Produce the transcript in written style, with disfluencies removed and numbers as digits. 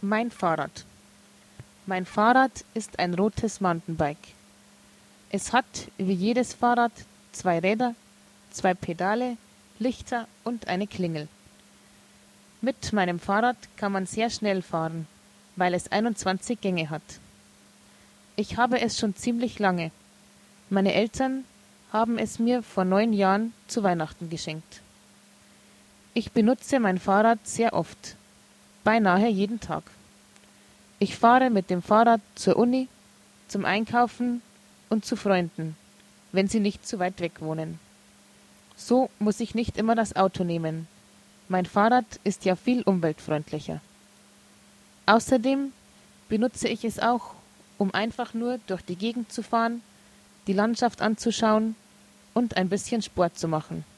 Mein Fahrrad. Mein Fahrrad ist ein rotes Mountainbike. Es hat, wie jedes Fahrrad, 2 Räder, 2 Pedale, Lichter und eine Klingel. Mit meinem Fahrrad kann man sehr schnell fahren, weil es 21 Gänge hat. Ich habe es schon ziemlich lange. Meine Eltern haben es mir vor 9 Jahren zu Weihnachten geschenkt. Ich benutze mein Fahrrad sehr oft, beinahe jeden Tag. Ich fahre mit dem Fahrrad zur Uni, zum Einkaufen und zu Freunden, wenn sie nicht zu weit weg wohnen. So muss ich nicht immer das Auto nehmen. Mein Fahrrad ist ja viel umweltfreundlicher. Außerdem benutze ich es auch, um einfach nur durch die Gegend zu fahren, die Landschaft anzuschauen und ein bisschen Sport zu machen.